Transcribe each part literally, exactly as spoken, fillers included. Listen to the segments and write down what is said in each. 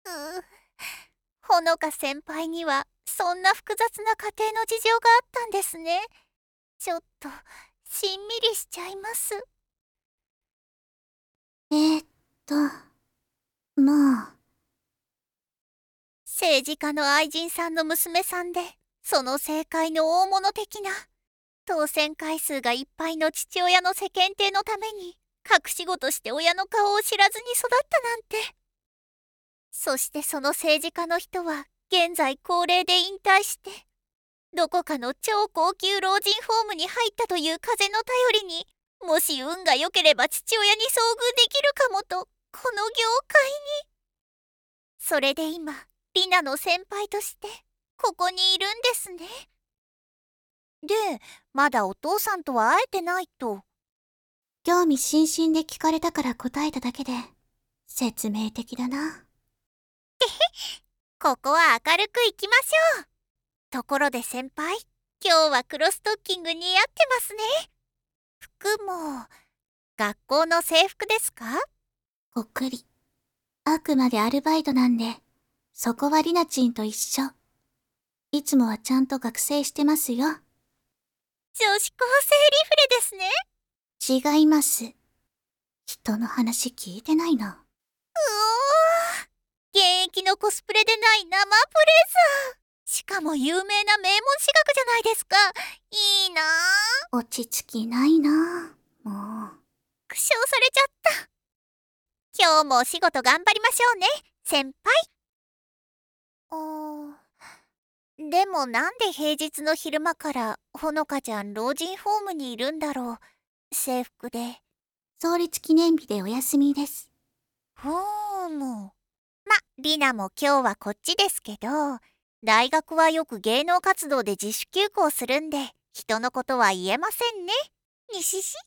うほのか先輩にはそんな複雑な家庭の事情があったんですね。ちょっとしんみりしちゃいます。 えー、っと、まあ。 政治家の愛人さんの娘さんで、その政界の大物的な、当選回数がいっぱいの父親の世間体のために、隠し子として親の顔を知らずに育ったなんて。そしてその政治家の人は、現在高齢で引退して、どこかの超高級老人ホームに入ったという風の頼りに、もし運が良ければ父親に遭遇できるかもと、この業界に。それで今、リナの先輩として、ここにいるんですね。で、まだお父さんとは会えてないと。 興味津々で聞かれたから答えただけで、説明的だな。 てへ、ここは明るくいきましょう。ところで先輩、今日は黒ストッキング似合ってますね。服も、学校の制服ですか？ ごっくり。あくまでアルバイトなんで、そこはリナチンと一緒。いつもはちゃんと学生してますよ。 女子高生リフレですね。 違います。人の話聞いてないな。うおー、現役のコスプレでない生プレザー。しかも有名な名門私学じゃないですか。いいなぁ。 落ち着きないなぁ、もう。 苦笑されちゃった。今日もお仕事頑張りましょうね、先輩。あー、でもなんで平日の昼間からほのかちゃん老人ホームにいるんだろう。制服で。 創立記念日でお休みです。 ふーむ。ま、リナも今日はこっちですけど、大学はよく芸能活動で自主休校するんで、人のことは言えませんね。にしし。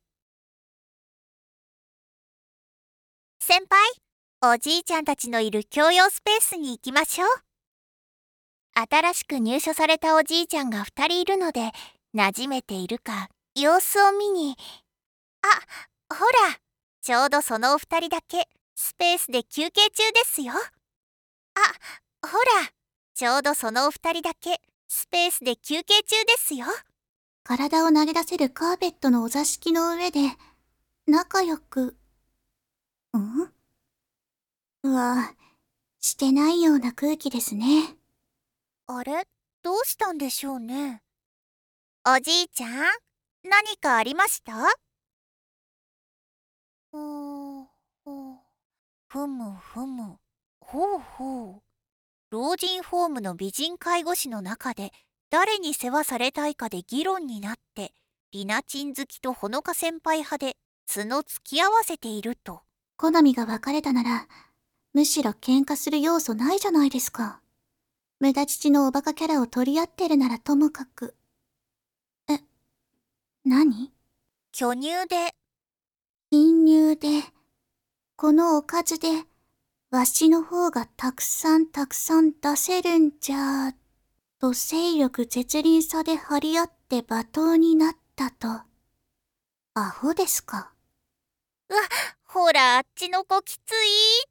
先輩、おじいちゃんたちのいる共用スペースに行きましょう。新しく入所されたおじいちゃんがふたりいるので、馴染めているか様子を見に。あ、ほら、ちょうどそのお二人だけスペースで休憩中ですよ。あ、ほら、ちょうどそのお二人だけスペースで休憩中ですよ。 体を投げ出せるカーペットのお座敷の上で、仲良く、ん？うわ、してないような空気ですね。 あれ、どうしたんでしょうね。おじいちゃん、何かありました？うーん、ふむふむ。ほうほう。老人ホームの美人介護士の中で誰に世話されたいかで議論になって、リナチン好きとほのか先輩派で角突き合わせていると。 好みが分かれたなら、むしろ喧嘩する要素ないじゃないですか。無駄父のおバカキャラを取り合ってるならともかく。え、何？ 巨乳で。 貧乳で、このおかずで、わしの方がたくさんたくさん出せるんじゃ、と勢力絶倫差で張り合って罵倒になったと。アホですか。 うわ、ほらあっちの子きついって、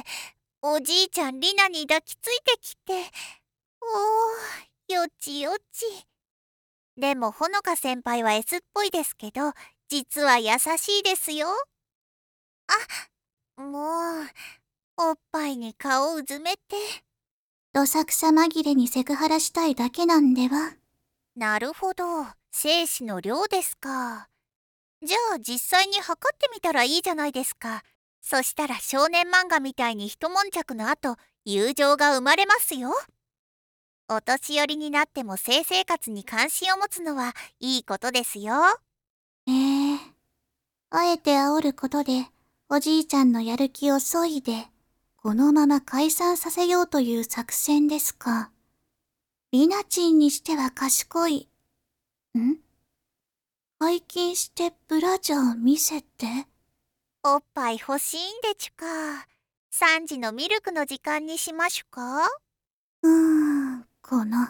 おじいちゃんリナに抱きついてきて、おー、よちよち。でもほのか先輩は S っぽいですけど、実は優しいですよ。あ、もう、おっぱいに顔うずめて。 どさくさ紛れにセクハラしたいだけなんでは。 なるほど、精子の量ですか。じゃあ実際に測ってみたらいいじゃないですか。そしたら少年漫画みたいに一悶着の後、友情が生まれますよ。お年寄りになっても性生活に関心を持つのはいいことですよ。 ええ、あえて煽ることで、おじいちゃんのやる気を削いで、このまま解散させようという作戦ですか。リナチンにしては賢い。ん？解禁してブラジャー見せて。 おっぱい欲しいんでちゅか。さんじのミルクの時間にしましゅか？ うーん、この。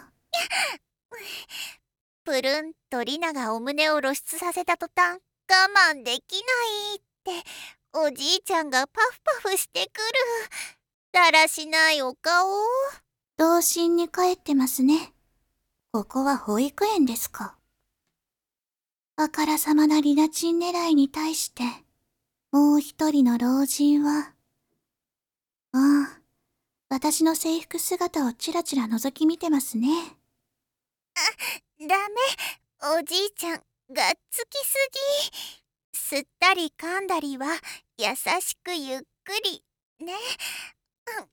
プルンとリナがお胸を露出させた途端、我慢できないって、おじいちゃんがパフパフしてくる。 だらしないお顔。 童心に帰ってますね。ここは保育園ですか。あからさまなリナチン狙いに対して、もう一人の老人は、ああ、私の制服姿をちらちら覗き見てますね。 ダメ、おじいちゃん、がっつきすぎ。吸ったり噛んだりは優しくゆっくりね。うん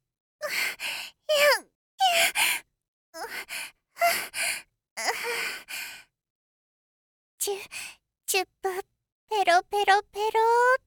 チュチュップペロペロペロって。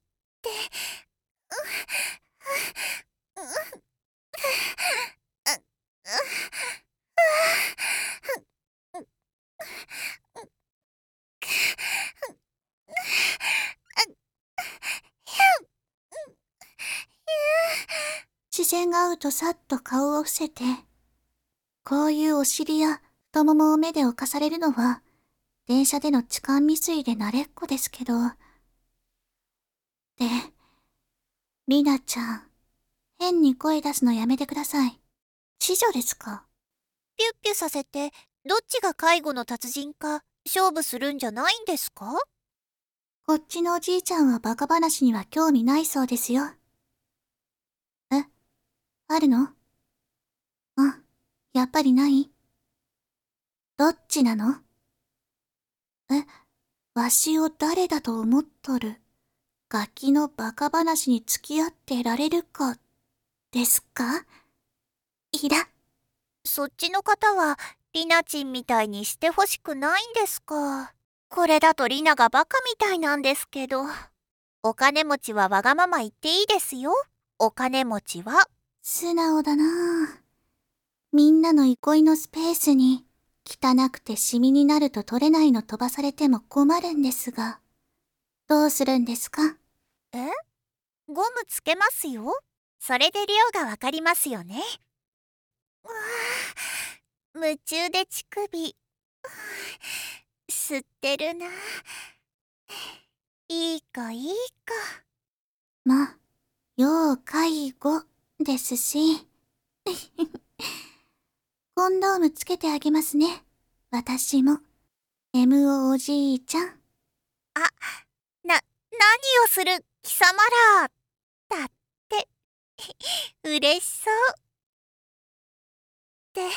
視線が合うとさっと顔を伏せて、こういうお尻や太ももを目で侵されるのは、電車での痴漢未遂で慣れっこですけど。で、リナちゃん、変に声出すのやめてください。痴女ですか？ ピュッピュさせて、どっちが介護の達人か勝負するんじゃないんですか？ こっちのおじいちゃんはバカ話には興味ないそうですよ。え？あるの？うん、やっぱりない？どっちなの？え、わしを誰だと思っとる？ガキのバカ話に付き合ってられるか、ですか？いら。 そっちの方はリナチンみたいにしてほしくないんですか。これだとリナがバカみたいなんですけど。お金持ちはわがまま言っていいですよ。お金持ちは。 素直だなぁ。みんなの憩いのスペースに、汚くてシミになると取れないの飛ばされても困るんですが、どうするんですか？ え？ゴムつけますよ。それで量がわかりますよね。うわぁ、夢中で乳首吸ってるな。いい子いい子。 ま、要介護ですし。コンドームつけてあげますね。私も。エムオー おじいちゃん。 あ、な、何をする貴様ら。だって、嬉しそう。で、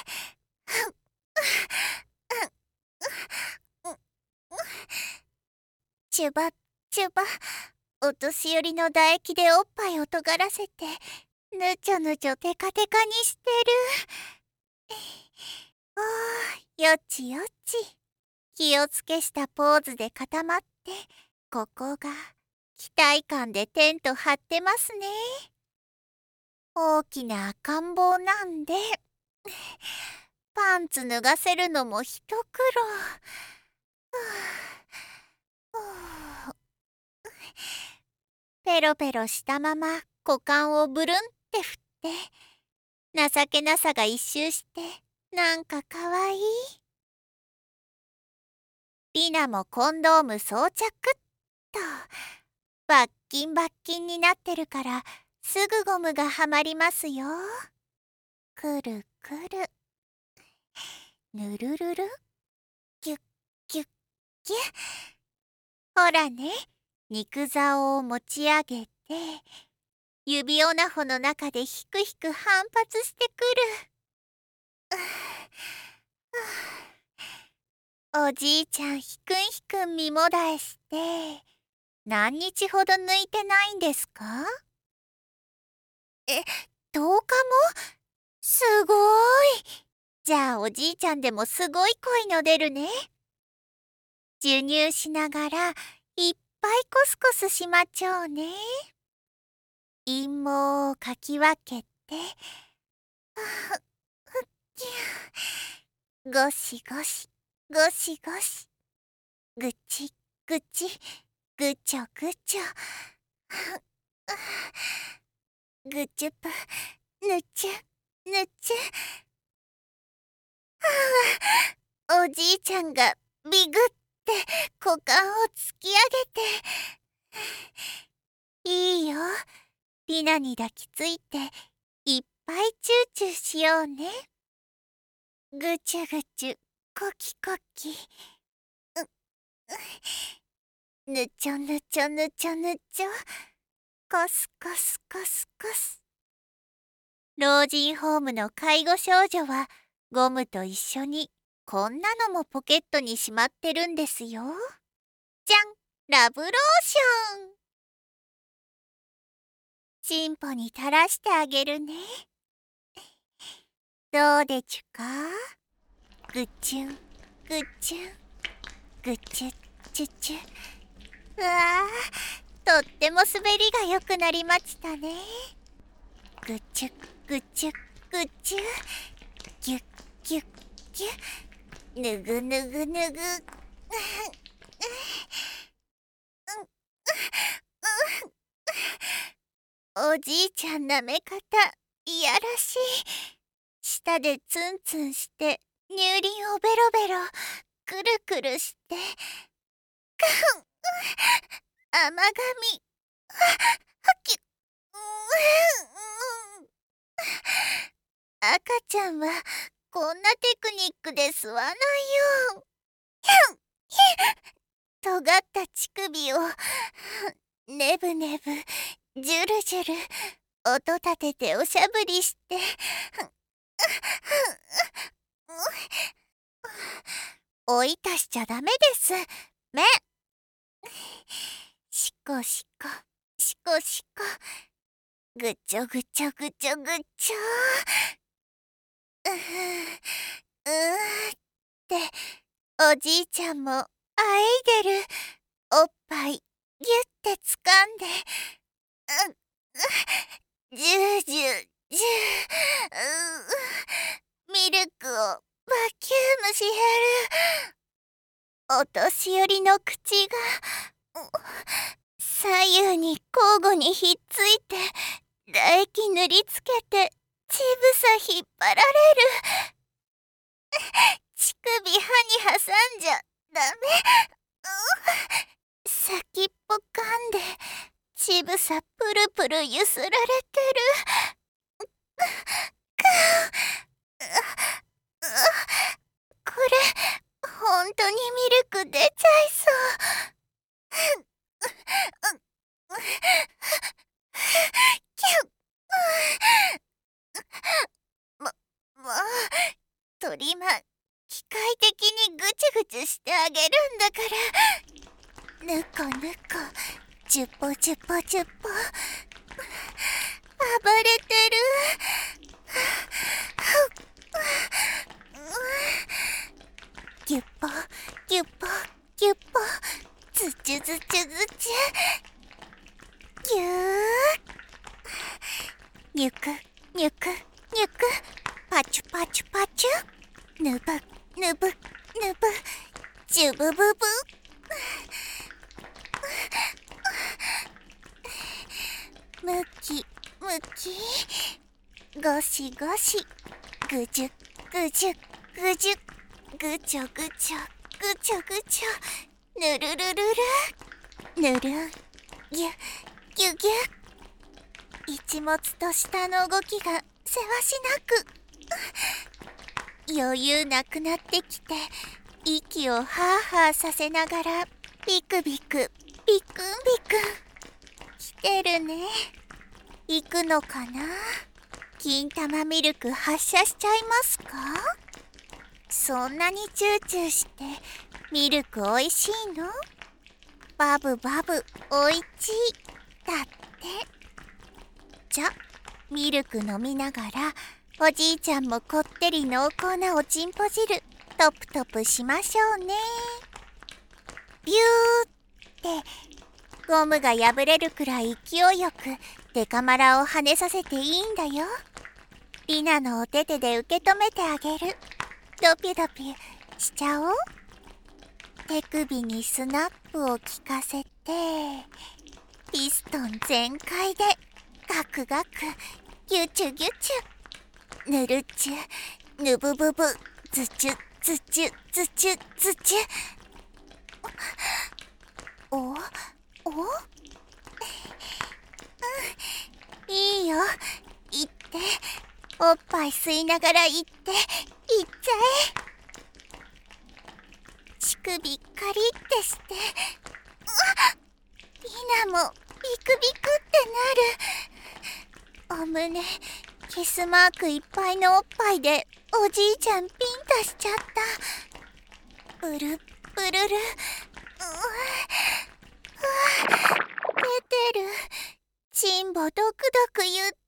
チュバチュバ、お年寄りの唾液でおっぱいを尖らせて、ぬちょぬちょテカテカにしてる。おー、よちよち。気をつけしたポーズで固まって、ここが期待感でテント張ってますね。大きな赤ん坊なんで、パンツ脱がせるのも一苦労。ペロペロしたまま股間をブルンって振って、情けなさが一周してなんかかわいい。リナもコンドーム装着っと。バッキンバッキンになってるからすぐゴムがはまりますよ。くるくる、ぬるるる、キュッキュッキュッ。ほらね、肉竿を持ち上げて、指オナホの中でひくひく反発してくる。おじいちゃんひくんひくん身もだえして、何日ほど抜いてないんですか？え、とおかも？すごーい。じゃあおじいちゃんでもすごい恋の出るね。授乳しながらいっぱいコスコスしまちょうね。陰毛をかき分けて、ゴシゴシゴシゴシ、ぐちぐち、ぐちょぐちょ、ぐちゅぷ、ぬちゅぬちゅ。おじいちゃんがビグって股間を突き上げて。いいよ、リナに抱きついていっしようね。ぐちゅぐちゅ、コキコキ。う、う、ぬちょぬちょぬちょぬちょ。コスコスコスコス。老人ホームの介護少女はゴムと一緒にこんなのもポケットにしまってるんですよ。じゃん、ラブローション。チンポに垂らしてあげるね。どうでちゅか？ぐちゅん、ぐちゅん、ぐちゅっちゅちゅ。うわー、とっても滑りが良くなりましたね。ぐちゅぐちゅぐちゅ。ぎゅっぎゅっぎゅ。ぬぐぬぐぬぐ。おじいちゃんなめ方いやらしい。舌でツンツンして乳輪をベロベロくるくるして、くん、甘噛み、はっきゅ、赤ちゃんはこんなテクニックで吸わないよ。尖った乳首をねぶねぶ、ジュルジュル、音立てておしゃぶりして、おいたしちゃダメです。め。しこしこ、しこしこ。ぐちょぐちょぐちょぐちょ。うー、うーっておじいちゃんもあえいでる。おっぱいぎゅってつかんで、う、ジュージュージュー、う、ミルクをバキュームしへる。お年寄りの口が左右に交互にひっついて、唾液塗りつけてちぶさ引っ張られる。乳首歯に挟んじゃダメ。先っぽ噛んでちぶさプルプルゆすられてる。これほんとにミルク出ちゃいそう。キュッ。ま、まあ、トリマー、機械的にぐちゅぐちゅしてあげるんだから。ぬこぬこ、ジュポジュポジュポ。暴れてる。ギュッポギュッポギュッポ、ズチュズチュズチュ。ぎゅー。ニュクニュクニュク、パチュパチュパチュ。ぬぶぬぶぬぶ、ジュブブブ。むきむき、ゴシゴシ、ぐじゅぐじゅぐじゅ、ぐちょぐちょぐちょぐちょ、ぬるるるる、ぬるん、ぎゅぎゅぎゅ。一物と下の動きがせわしなく。余裕なくなってきて、息をハーハーさせながらビクビクビクンビクン。来てるね。行くのかな。金玉ミルク発射しちゃいますか。そんなにチューチューしてミルクおいしいの？バブバブおいちいだって。じゃ、ミルク飲みながらおじいちゃんもこってり濃厚なおちんぽ汁トプトプしましょうね。ビューってゴムが破れるくらい勢いよくデカマラを跳ねさせていいんだよ。リナのお手手で受け止めてあげる。ドピュドピュしちゃおう。手首にスナップを効かせて、ピストン全開でガクガクギュチュギュチュ、ぬるちゅぬぶぶぶ、ズチュズチュズチュズチュ。おお、いいよ、行っておっぱい吸いながら行って、行っちゃえ。乳首カリってして、うわっ、リナもビクビクってなる。お胸キスマークいっぱいのおっぱいでおじいちゃんピンとしちゃった。ブルッブルル、うわうわ、出てる。チンボドクドク言ってる。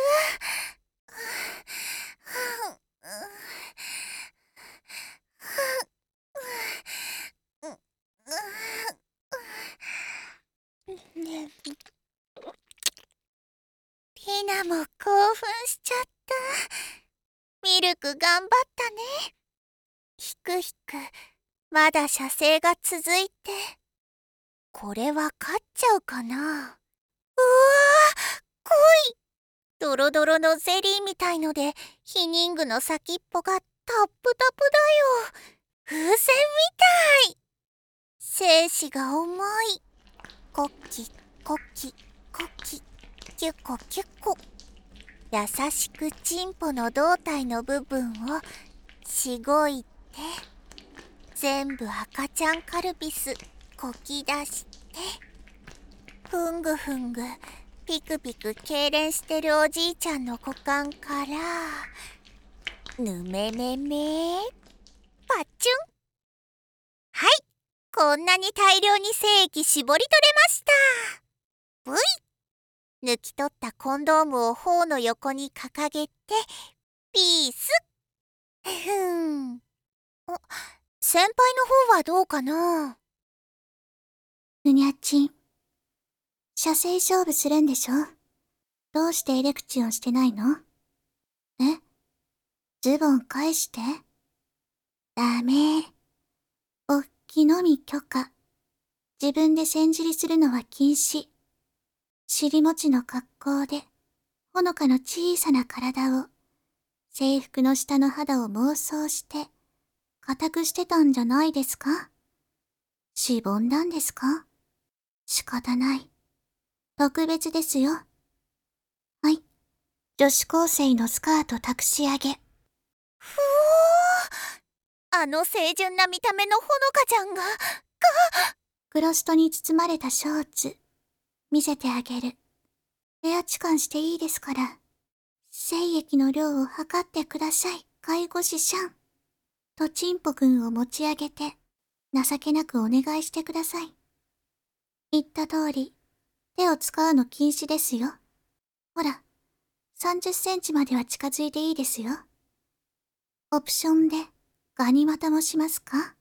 リナも興奮しちゃった。ミルク頑張ったね。ひくひく、まだ射精が続いて。これは勝っちゃうかな。うわー、濃い。ドロドロのゼリーみたいので、ヒニングの先っぽがタップタプだよ。風船みたい。精子が重い。コッキコッキコッキ、キュコキュコ。優しくチンポの胴体の部分をしごいて、全部赤ちゃんカルピスこき出して、ふんぐふんぐピクピク痙攣してるおじいちゃんの股間からぬめめめパッチュン。はい、こんなに大量に精液絞り取れました。ブイ。抜き取ったコンドームを頬の横に掲げてピース。ふん。あ、先輩の方はどうかな。 ふにゃっちん。射精勝負するんでしょ？どうしてエレクチョンしてないの？え？ズボン返して。ダメ。おっきのみ許可。自分で千尻するのは禁止。尻餅の格好で、ほのかの小さな体を、制服の下の肌を妄想して、固くしてたんじゃないですか？しぼんだんですか？仕方ない。特別ですよ。はい。女子高生のスカート託し上げ。 ふおー、あの清純な見た目のほのかちゃんが、が、 クロストに包まれたショーツ、見せてあげる。エア痴漢していいですから。精液の量を測ってください、介護士シャン。とチンポくんを持ち上げて、情けなくお願いしてください。言った通り、手を使うの禁止ですよ。ほら、さんじゅっセンチまでは近づいていいですよ。オプションで、ガニ股もしますか？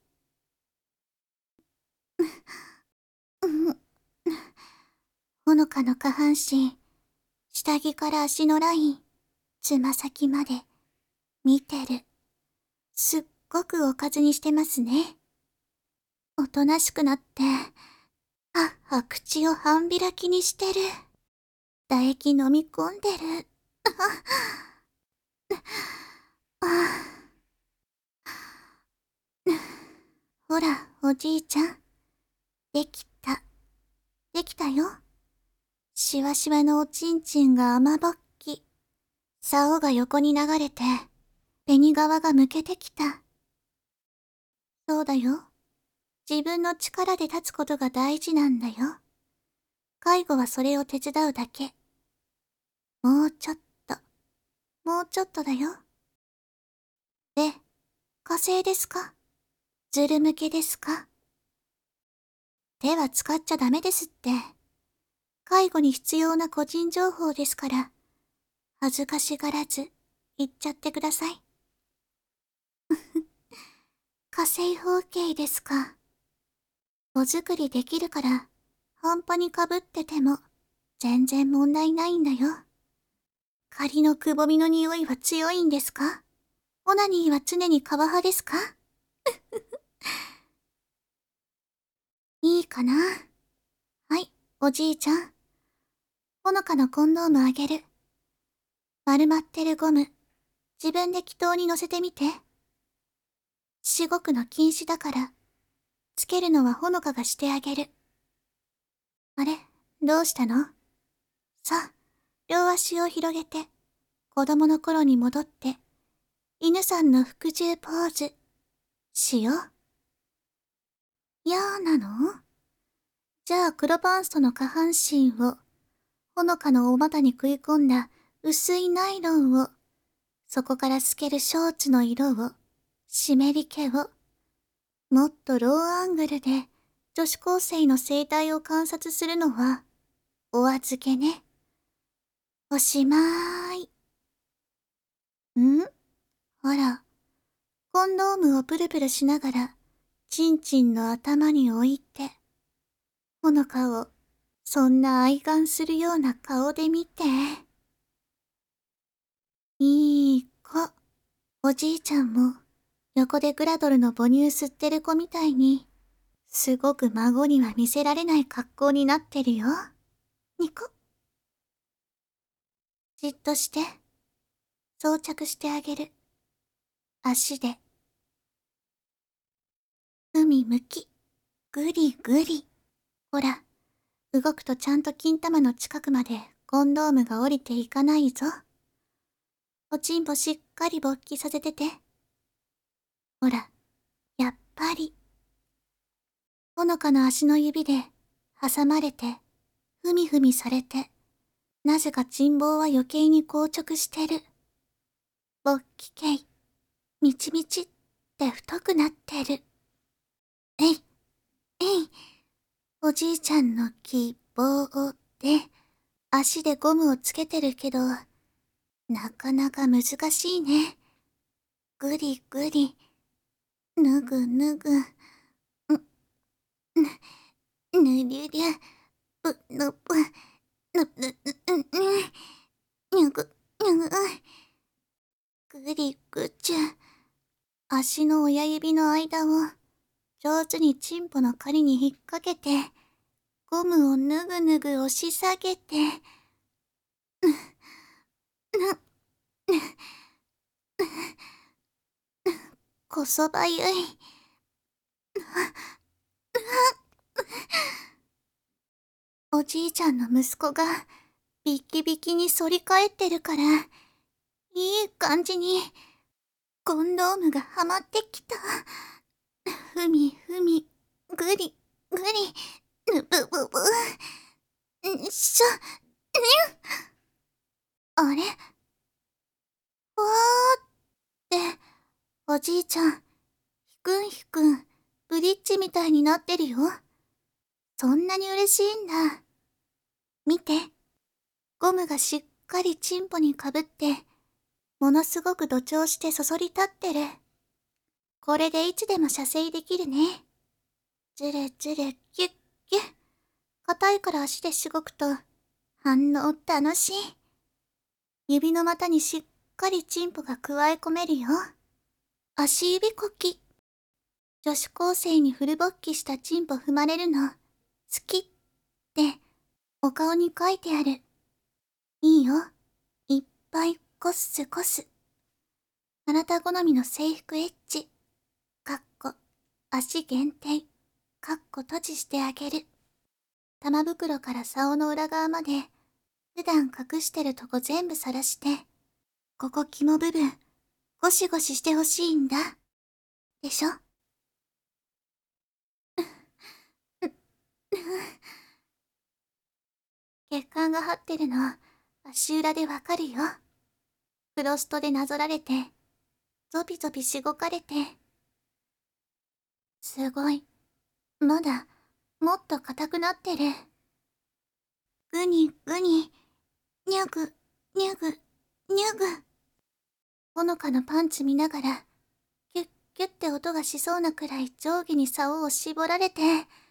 ほのかの下半身、下着から足のライン、つま先まで、見てる。すっごくおかずにしてますね。おとなしくなって、はっは口を半開きにしてる。唾液飲み込んでる。ほら、おじいちゃん。できた。できたよ。しわしわのおちんちんが雨ぼっき。竿が横に流れて、紅側がむけてきた。そうだよ。自分の力で立つことが大事なんだよ。介護はそれを手伝うだけ。もうちょっと、もうちょっとだよ。で、火星ですか？ずる向けですか？手は使っちゃダメですって。介護に必要な個人情報ですから、恥ずかしがらず言っちゃってください。火星包茎ですか。子作りできるから、半端にかぶってても全然問題ないんだよ。仮のくぼみの匂いは強いんですか？オナニーは常に皮派ですか？いいかな。はい、おじいちゃん。ほのかのコンドームあげる。丸まってるゴム、自分で祈祷に乗せてみて。しごくの禁止だから、つけるのはほのかがしてあげる。あれ、どうしたの？さあ、両足を広げて、 子供の頃に戻って、犬さんの服従ポーズ、しよう。嫌なの？じゃあ黒パンストの下半身を、ほのかのお股に食い込んだ薄いナイロンを、そこから透けるショーツの色を、湿り気を、もっとローアングルで女子高生の生態を観察するのは、お預けね。おしまーい。ん？ほら、コンドームをプルプルしながら、チンチンの頭に置いて、ほのかを、そんな愛玩するような顔で見て。いい子。おじいちゃんも、横でグラドルの母乳吸ってる子みたいに、すごく孫には見せられない格好になってるよ。ニコ。じっとして。装着してあげる。足で。海向き。ぐりぐり。ほら、動くとちゃんと金玉の近くまでコンドームが降りていかないぞ。おちんぽしっかり勃起させてて。ほら、やっぱり。ほのかの足の指で挟まれて、ふみふみされて、なぜかチンボウは余計に硬直してる。勃起系、みちみちって太くなってる。えい、えい、おじいちゃんの希望で、足でゴムをつけてるけど、なかなか難しいね。ぐりぐり、ぬぐぬぐ、ん、ぬ、ぬりゅりゅ、ぶぬぶ、ぬぬぬぬ、にゅぐ、にゅぐ、ぐりぐちゅ。足の親指の間を、上手にチンポの針に引っ掛けて、ゴムをぬぐぬぐ押し下げて、ぬ、ぬ、ぬ、こそばゆい。おじいちゃんの息子がビキビキに反り返ってるから、いい感じにコンドームがはまってきた。ふみふみ、ぐりぐり、ぬぶぶぶ、んしょ、にゅあれわーって、おじいちゃん、ひくんひくん、ブリッジみたいになってるよ。そんなに嬉しいんだ。見て、ゴムがしっかりチンポにかぶって、ものすごく土調してそそり立ってる。これでいつでも射精できるね。ずるずる、キュッキュッ。硬いから足でしごくと、反応楽しい。指の股にしっかりチンポがくわえ込めるよ。足指こき。女子高生にフル勃起したチンポ踏まれるの、好きって、お顔に書いてある。いいよ。いっぱいコスコス。あなた好みの制服エッチ。かっこ、足限定。かっこ閉じしてあげる。玉袋から竿の裏側まで、普段隠してるとこ全部晒して、ここ肝部分、ゴシゴシしてほしいんだ。でしょ？血管が張ってるの、足裏でわかるよ。クロストでなぞられて、ゾピゾピしごかれて。すごい。まだ、もっと硬くなってる。ぐにぐに、にゅぐ、にゅぐ、にゅぐ。ほのかのパンツ見ながら、キュッキュッって音がしそうなくらい上下に竿を絞られて、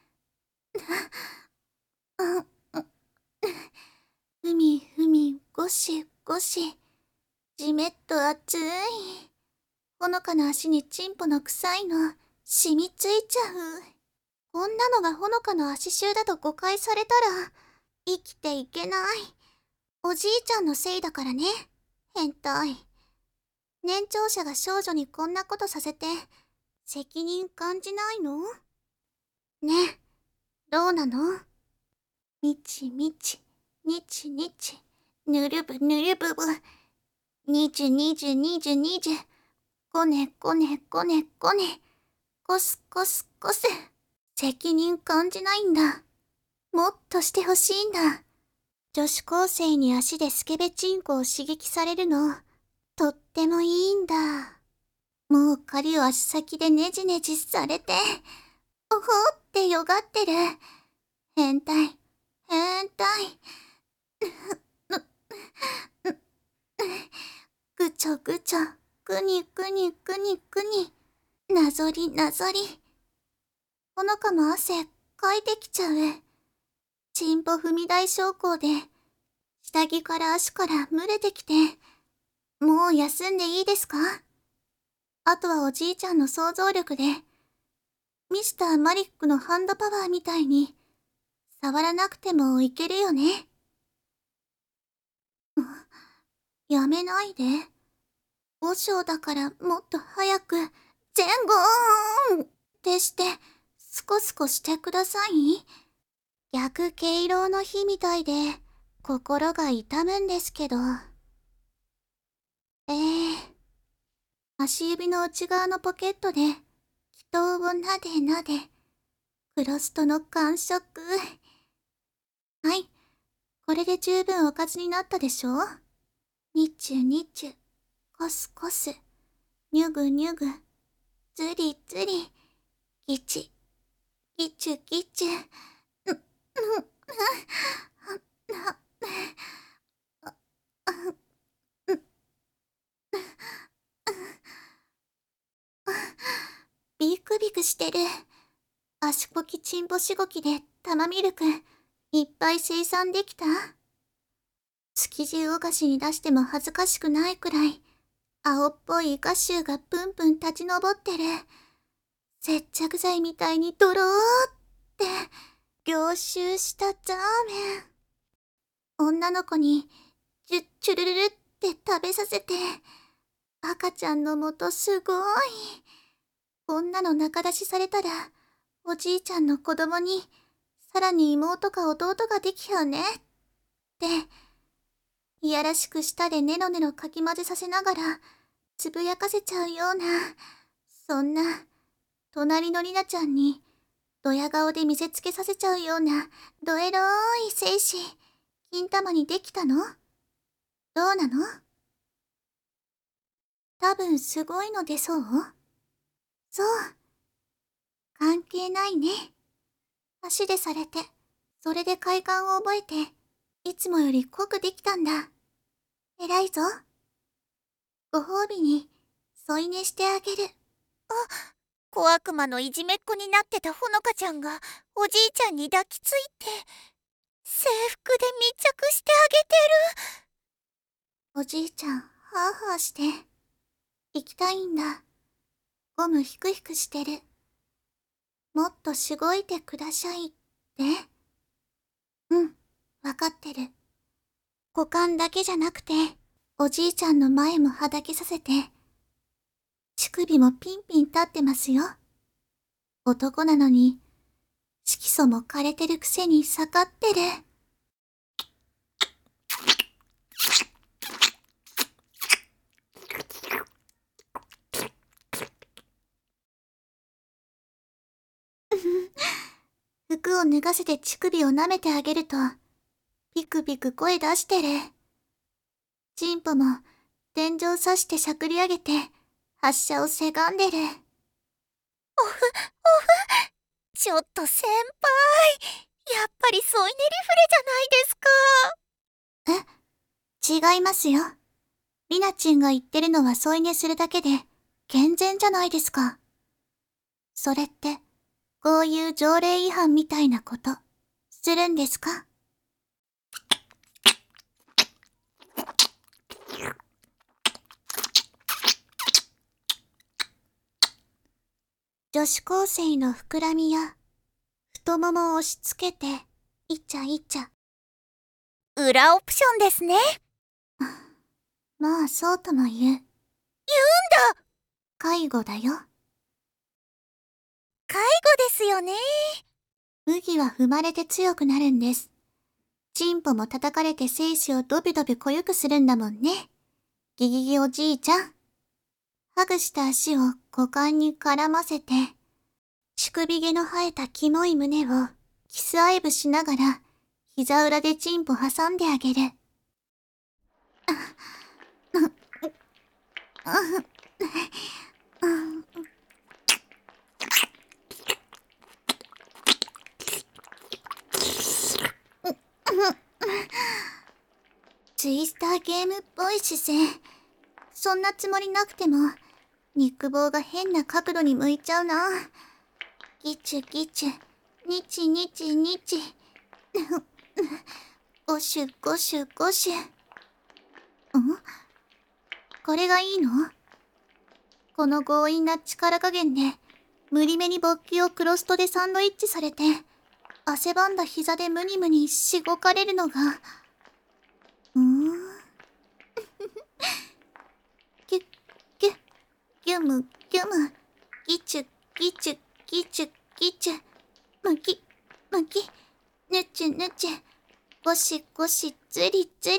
ふみふみ、ゴシゴシ、じめっと熱い。ほのかの足にチンポの臭いの、染みついちゃう。こんなのがほのかの足臭だと誤解されたら、生きていけない。おじいちゃんのせいだからね、変態。年長者が少女にこんなことさせて、責任感じないの？ねえ、どうなの？みちみち、にちにち、ぬるぶぬるぶぶ。 にじゅにじゅにじゅにじゅ。こねこねこねこね。こすこすこす。責任感じないんだ。もっとしてほしいんだ。女子高生に足でスケベチンコを刺激されるの、とってもいいんだ。もう狩りを足先でねじねじされて、おほってよがってる。変態、変態。ぐちょぐちょ、ぐにぐにぐにぐに。なぞりなぞり。ほのかも汗かいてきちゃう。チンポ踏み台昇降で、下着から足から蒸れてきて、もう休んでいいですか？あとはおじいちゃんの想像力で、ミスターマリックのハンドパワーみたいに、触らなくてもいけるよね。やめないで。和尚だからもっと早く、前後ってして、スコスコしてください。逆敬老の日みたいで、心が痛むんですけど。ええー、足指の内側のポケットで、祈祷をなでなで、クロストの感触。はい、これで十分おかずになったでしょ？にちゅにちゅ、コスコス、ニュグニュグ、ズリズリ、ギチ、ギチュギチュ、う、う、う、な、ビクビクしてる。足こきチンポしごきで玉ミルクいっぱい生産できた？築地魚菓子に出しても恥ずかしくないくらい青っぽいイカ臭がプンプン立ち上ってる。接着剤みたいにドローって凝集したザーメン。女の子にチュッチュルルルって食べさせて、赤ちゃんの元すごい。こんなの仲出しされたら、おじいちゃんの子供に、さらに妹か弟ができやね。って、いやらしく舌でネロネロかき混ぜさせながら、つぶやかせちゃうような、そんな、隣のリナちゃんに、ドヤ顔で見せつけさせちゃうような、ドエローい精子、金玉にできたの？どうなの？多分すごいのでそう？そう。関係ないね。足でされて、それで快感を覚えて、いつもより濃くできたんだ。偉いぞ。ご褒美に、添い寝してあげる。 あ、小悪魔のいじめっ子になってたほのかちゃんが、おじいちゃんに抱きついて、制服で密着してあげてる。 おじいちゃん、ハーハーして、行きたいんだ。ゴムひくひくしてる。もっとしごいてくださいって。うん、わかってる。股間だけじゃなくて、おじいちゃんの前もはだけさせて、乳首もピンピン立ってますよ。男なのに、色素も枯れてるくせに盛ってる。服を脱がせて乳首を舐めてあげると、ピクピク声出してる。チンポも天井刺してしゃくり上げて、発射をせがんでる。オフ、オフ。 ちょっと先輩、やっぱり添い寝リフレじゃないですか。え、違いますよ。リナチンが言ってるのは添い寝するだけで、健全じゃないですか。それって、こういう条例違反みたいなこと、するんですか？女子高生の膨らみや、太ももを押し付けて、いちゃいちゃ。 裏オプションですね。 まあ、そうとも言う。言うんだ！介護だよ。 介護ですよね。 麦は踏まれて強くなるんです。チンポも叩かれて精子をドビドビ濃ゆくするんだもんね。 ギギギおじいちゃん。ハグした足を股間に絡ませて、乳首毛の生えたキモい胸をキスアイブしながら、膝裏でチンポ挟んであげる。ツイスターゲームっぽい姿勢。そんなつもりなくても、肉棒が変な角度に向いちゃうな。ギチュギチュ、ニチニチニチ。ゴシュゴシュゴシュ。ん？これがいいの？この強引な力加減で、無理めに勃起をクロストでサンドイッチされて、汗ばんだ膝でムニムニしごかれるのが、うーん。ギュッ、ギュッ、ギュム、ギュム、ギチュ、ギチュ、ギチュ、ギチュ、ムキ、ムキ、ヌチュヌチュ、ゴシゴシ、ズリズリ。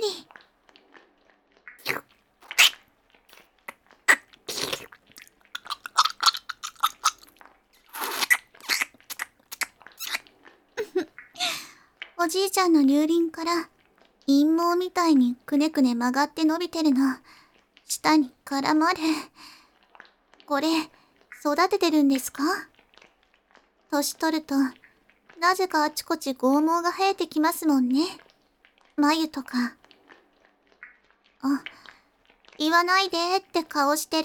おじいちゃんの乳輪から陰毛みたいにくねくね曲がって伸びてるの、舌に絡まる。これ、育ててるんですか？年取ると、なぜかあちこち剛毛が生えてきますもんね。眉とか。あ、言わないでーって顔してる。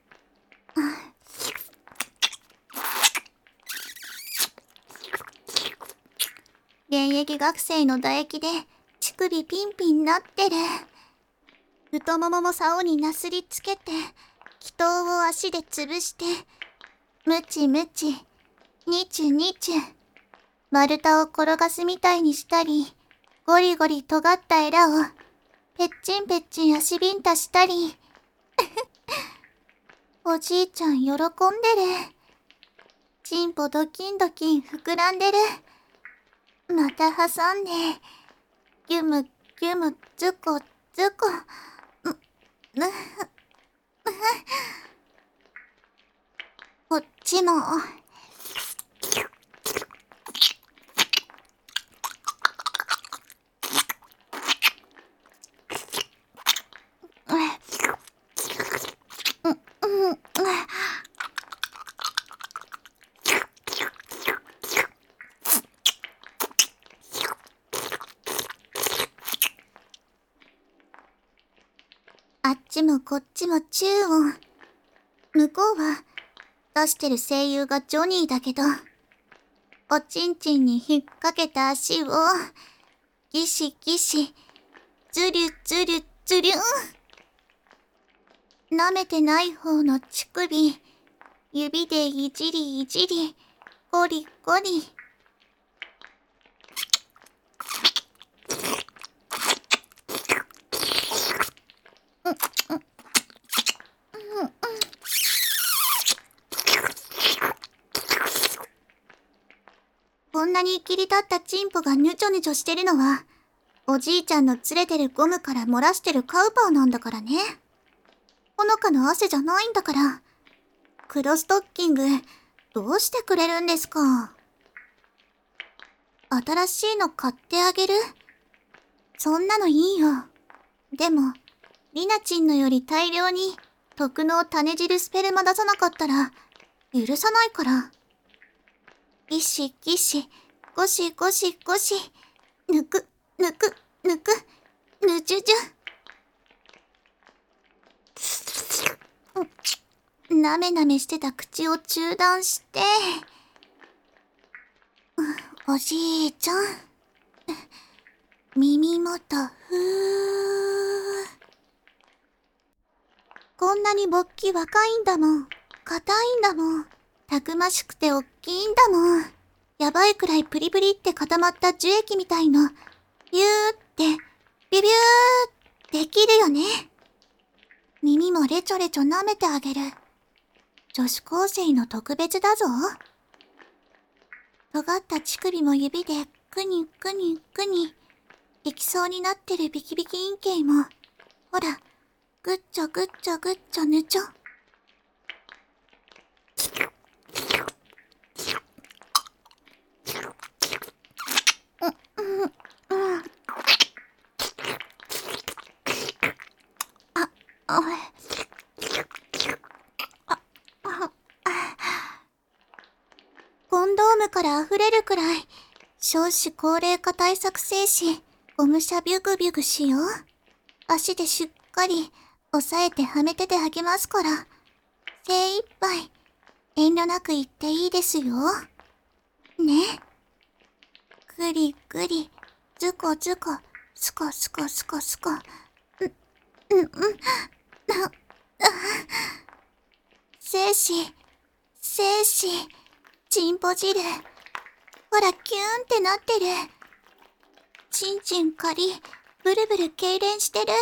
現役学生の唾液で乳首ピンピンなってる。太ももも竿になすりつけて、気筒を足で潰して、ムチムチ、ニチュニチュ、丸太を転がすみたいにしたり、ゴリゴリ尖ったエラを、ペッチンペッチン足ビンタしたり。おじいちゃん喜んでる。チンポドキンドキン膨らんでる。また挟んで、ギュムギュムズコズコ。む、む、こっちも。あっちもこっちもチュー音。向こうは出してる声優がジョニーだけど、おちんちんに引っ掛けた足をギシギシ、ズリュズリュズリュン。舐めてない方の乳首、指でいじりいじり、ゴリゴリ。こんなに切り立ったチンポがヌチョヌチョしてるのは、おじいちゃんの連れてるゴムから漏らしてるカウパーなんだからね。ほのかの汗じゃないんだから。黒ストッキング、どうしてくれるんですか？新しいの買ってあげる？そんなのいいよ。でも、リナチンのより大量に特納種汁スペルマ出さなかったら、許さないから。ギシギシ、ゴシゴシゴシ、ぬく、ぬく、ぬく、ぬじゅじゅ。なめなめしてた口を中断して、おじいちゃん、耳元ふー。こんなに勃起若いんだもん、硬いんだもん、たくましくておっきいんだもん。やばいくらいプリプリって固まった樹液みたいの、ビューって、ビビューできるよね。耳もレチョレチョ舐めてあげる。女子高生の特別だぞ。尖った乳首も指でクニクニクニ。できそうになってるビキビキ陰茎も、ほら、 ぐっちょぐっちょぐっちょぬちょ。うんうんうん。あ、あれ。あ、あ、コンドームから溢れるくらい少子高齢化対策精神、ゴムシャビュグビュグしよう。足でしっかり押さえてはめててあげますから、精一杯遠慮なく言っていいですよ。ね。ぐりぐり、ずこずこ、すこすこすこすこ。うん、うん、うん。あ、あ。精子、精子、チンポ汁。ほら、キューンってなってる。チンチン借り、ブルブル痙攣してる。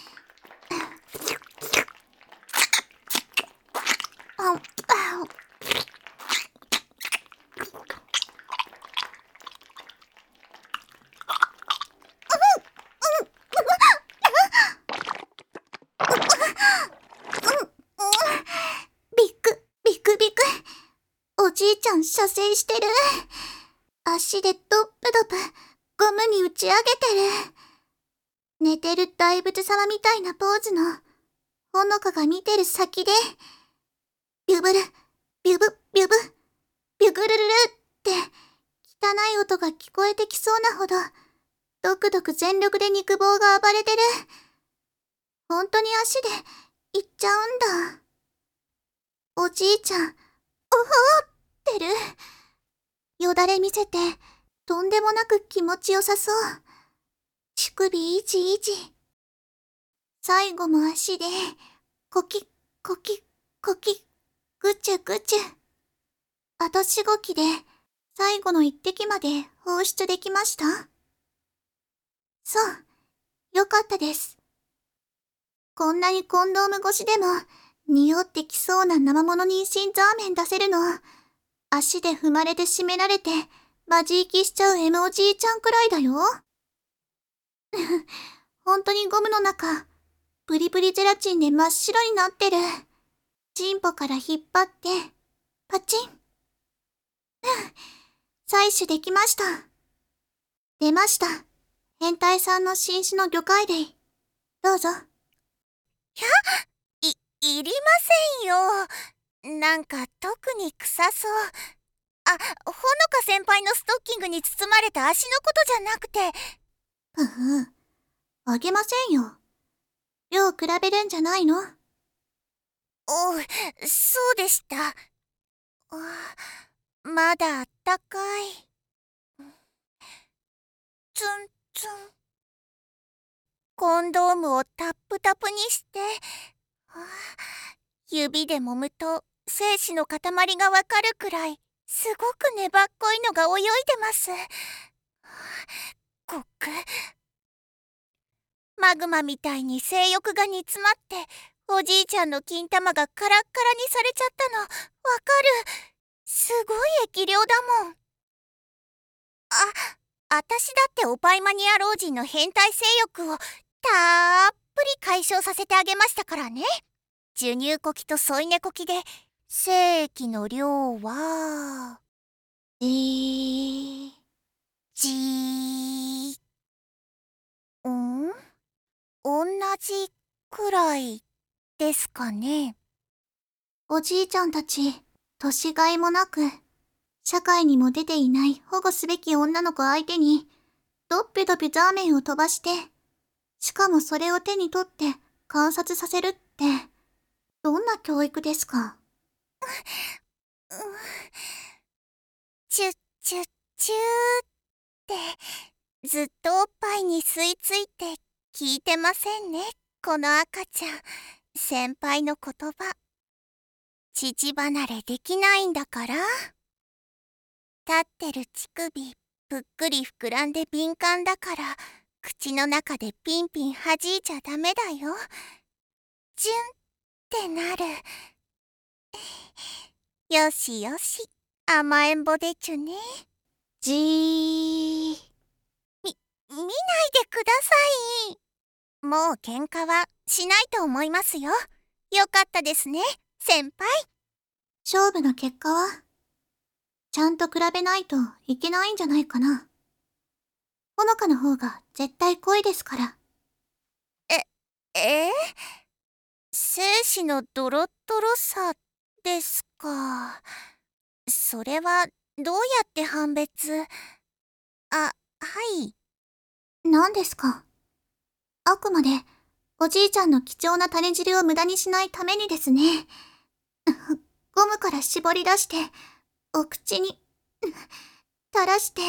あ、あ、ビクビクビク。おじいちゃん射精してる。足でドップドプゴムに打ち上げてる。寝てる大仏様みたいなポーズのほのかが見てる先で、ビュブル、ビュブ、ビュブ、ビュグルルルって汚い音が聞こえてきそうなほど、ドクドク全力で肉棒が暴れてる。ほんとに足で行っちゃうんだ。おじいちゃん、おほーってる。よだれ見せて、とんでもなく気持ちよさそう。乳首いじいじ。最後も足で、コキッコキッコキッ、ぐちゅぐちゅ。あとしごきで、最後の一滴まで放出できました？そう、よかったです。こんなにコンドーム越しでも、匂ってきそうな生物妊娠ザーメン出せるの、足で踏まれて締められて、マジ息しちゃう エムおじいちゃんくらいだよ。ほんとにゴムの中、プリプリゼラチンで真っ白になってる。チンポから引っ張って、パチン。採取できました。出ました。変態さんの新種の魚介類。どうぞ。 ひゃい、いりませんよ。なんか特に臭そう。あ、ほのか先輩のストッキングに包まれた足のことじゃなくて。 ふふ。あげませんよ。量比べるんじゃないの？ お、そうでした。あ、まだあったかい。ツンツン。コンドームをタップタプにして、あ、指で揉むと精子の塊がわかるくらいすごく粘っこいのが泳いでます。ごく。マグマみたいに性欲が煮詰まっておじいちゃんの金玉がカラッカラにされちゃったのわかる。すごい液量だもん。あ、あたしだってオパイマニア老人の変態性欲をたっぷり解消させてあげましたからね。授乳こきと添い寝こきで精液の量はえー、 じーん同じくらいですかね。 おじいちゃんたち、年がいもなく、社会にも出ていない保護すべき女の子相手に、ドッピドピザーメンを飛ばして、しかもそれを手に取って観察させるって、どんな教育ですか？ チュッチュッチューってずっとおっぱいに吸い付いて聞いてませんね、この赤ちゃん。先輩の言葉。乳離れできないんだから。立ってる乳首ぷっくり膨らんで敏感だから、口の中でピンピン弾いちゃダメだよ。ジュンってなる。よしよし、甘えんぼでちゅね。 じー。 み、見ないでください。 もう喧嘩はしないと思いますよ。よかったですね、先輩。 勝負の結果はちゃんと比べないといけないんじゃないかな。ほのかの方が絶対濃いですから。 え、えー、精子のドロドロさですか。それはどうやって判別？あ、はい。 何ですか？あくまでおじいちゃんの貴重な種汁を無駄にしないためにですね。ゴムから絞り出してお口に垂らして、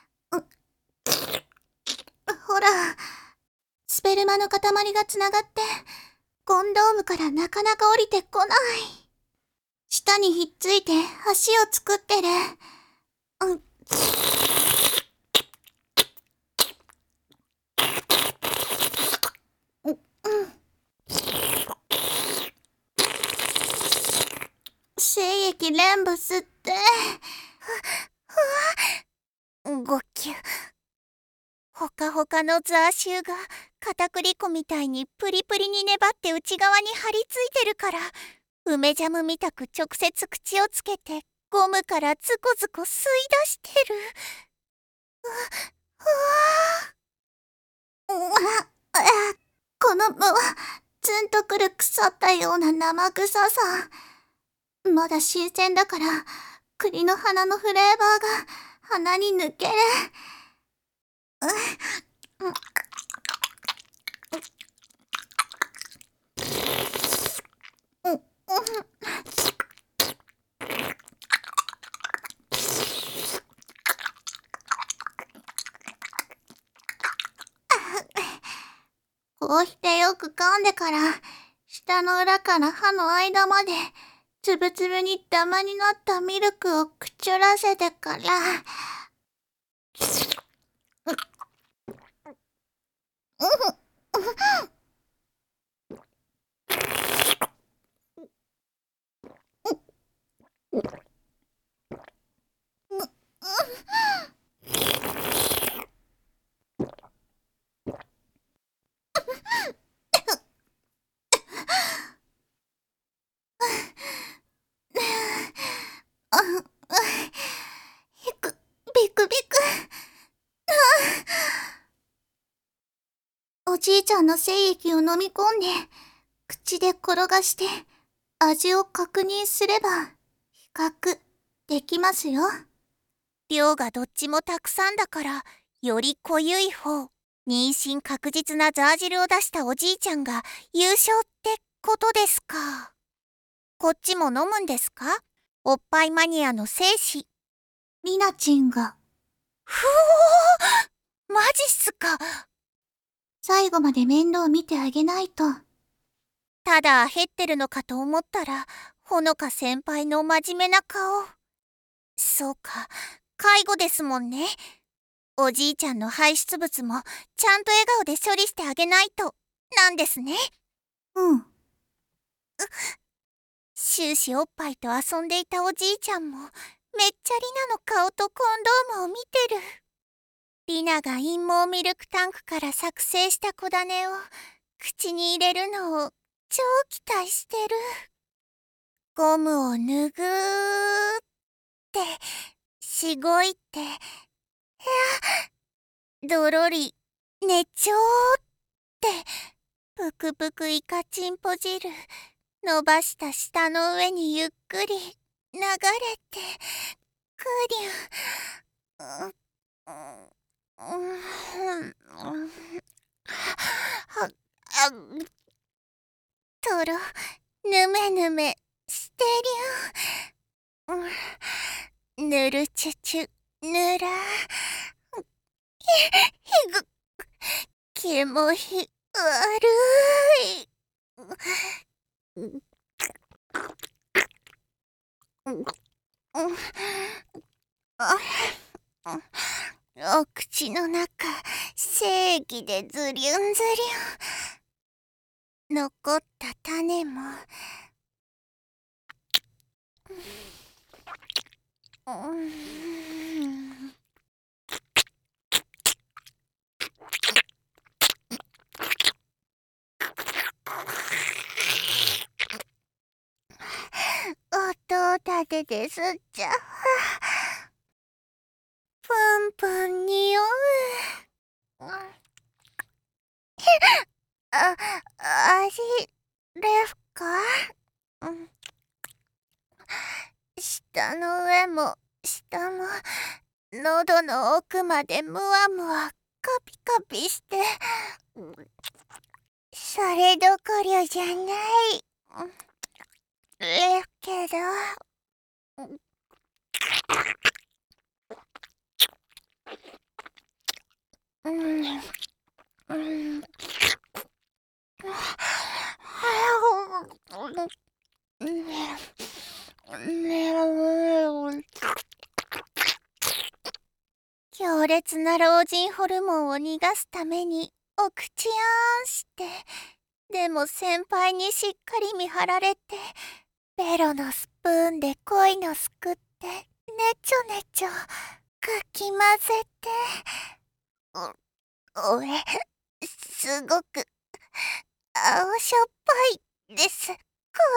ほら、スペルマの塊がつながってコンドームからなかなか降りてこない。舌にひっついて橋を作ってる。うん。精液連部吸って。 ごきゅ。ほかほかのザーシューが片栗粉みたいにプリプリに粘って内側に張り付いてるから、梅ジャムみたく直接口をつけてゴムからズコズコ吸い出してる。う、うわうわあ、このむはツンとくる腐ったような生臭さ。まだ新鮮だから栗の花のフレーバーが鼻に抜ける。こうしてよく噛んでから、舌の裏から歯の間まで、つぶつぶにダマになったミルクをくちゅらせてから、ひく、ビクビク。おじいちゃんの精液を飲み込んで、口で転がして、味を確認すれば、比較できますよ。 量がどっちもたくさんだから、より濃ゆい方、妊娠確実なザー汁を出したおじいちゃんが優勝ってことですか。こっちも飲むんですか？おっぱいマニアの精子。 リナチンが。 ふおー、マジっすか。 最後まで面倒見てあげないと。 ただ減ってるのかと思ったら、ほのか先輩の真面目な顔。そうか、介護ですもんね。おじいちゃんの排出物もちゃんと笑顔で処理してあげないとなんですね。 うん。 終始おっぱいと遊んでいたおじいちゃんもめっちゃリナの顔とコンドームを見てる。リナが陰毛ミルクタンクから作成した小種を口に入れるのを超期待してる。ゴムを拭ってしごいて、いやどろりねちょーってぷくぷくイカチンポ汁伸ばした舌の上にゆっくり流れてくりゅう。うんうんはあとろぬめぬめしてりゅう。うんぬるちゅちゅぬらひぐ気もひ悪い。お口の中精液でずりゅんずりゅん。残った種もうんまでですっちゃ。ぷんぷんにおう。あ、味ですか？うん。舌の上も下も喉の奥までむわむわカピカピして、それどころじゃないですけど、うん、うん、強烈な老人ホルモンを逃がすためにお口あんして、でも先輩にしっかり見張られて、ベロのスプーンで濃いのすくって、ねちょねちょかき混ぜて、お、おえ、すごく青しょっぱいです、こ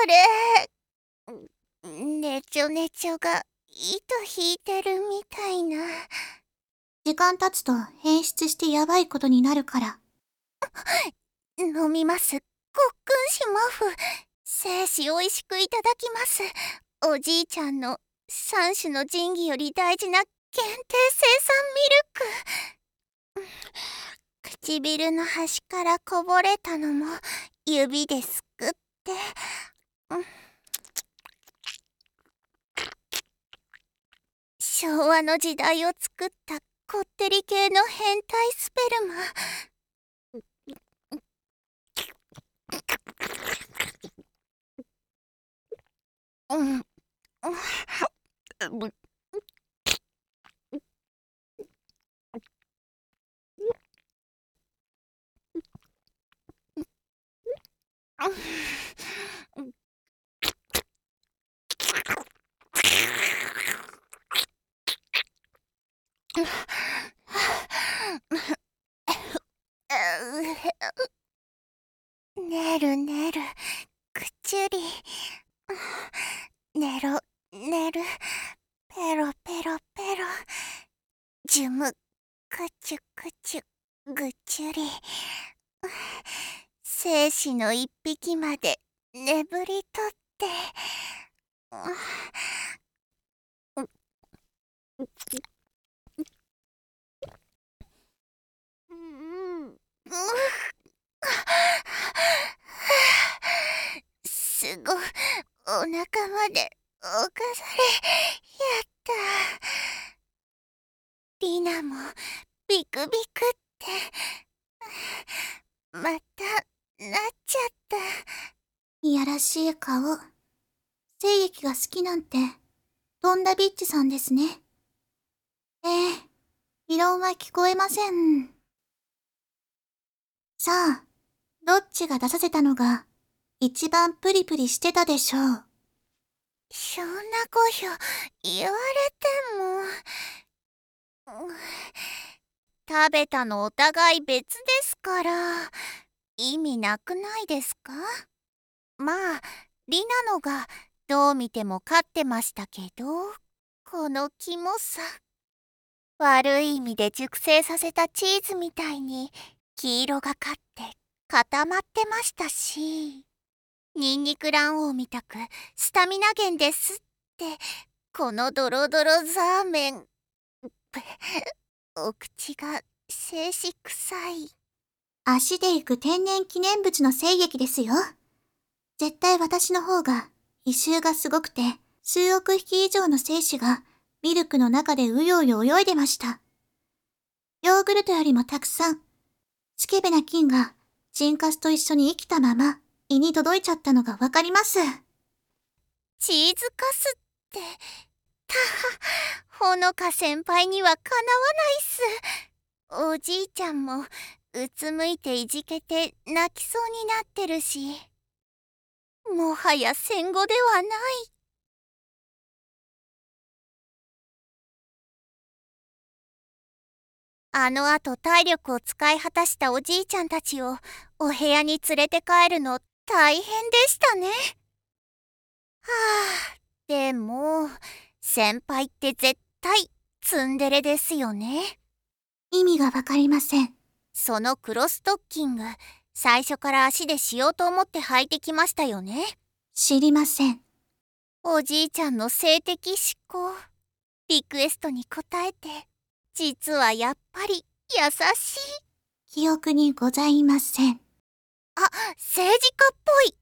れ。ねちょねちょが糸引いてるみたいな。 時間経つと変質してやばいことになるから。 飲みます。ごっくんしまふ。精子おいしくいただきます。おじいちゃんの三種の神器より大事な限定生産ミルク。唇の端からこぼれたのも指ですくって、うん、昭和の時代を作ったこってり系の変態スペルマ。うん、うん、ねるねる、くちゅり、ねろねる、ペロペロペロ、ジュム、くちゅくちゅ、ぐちゅり、精子の一匹まで眠りとって、うん、うん、すごい、お腹までおかされやった。リナもビクビクってまたなっちゃった。 いやらしい顔。精液が好きなんて、とんだビッチさんですね。ええ、異論は聞こえません。さあ、どっちが出させたのが、一番プリプリしてたでしょう。 そんなこと言われても、食べたのお互い別ですから、意味なくないですか？まあ、リナのがどう見ても勝ってましたけど、このキモさ。悪い意味で熟成させたチーズみたいに黄色がかって固まってましたし、ニンニク卵黄みたくスタミナ源ですって、このドロドロザーメン。お口が精子臭い。 足で行く天然記念物の精液ですよ。絶対私の方が異臭がすごくて、数億匹以上の精子がミルクの中でうようよ泳いでました。ヨーグルトよりもたくさん、スケベな菌がチンカスと一緒に生きたまま胃に届いちゃったのがわかります。 チーズカスって、たは、ほのか先輩にはかなわないっす。おじいちゃんもうつむいていじけて泣きそうになってるし、もはや戦後ではない。あのあと体力を使い果たしたおじいちゃんたちをお部屋に連れて帰るの大変でしたね。はあ、 でも先輩って絶対ツンデレですよね。 意味がわかりません。 その黒ストッキング、最初から足でしようと思って履いてきましたよね。 知りません。 おじいちゃんの性的思考、リクエストに応えて、実はやっぱり優しい。 記憶にございません。 あ、政治家っぽい。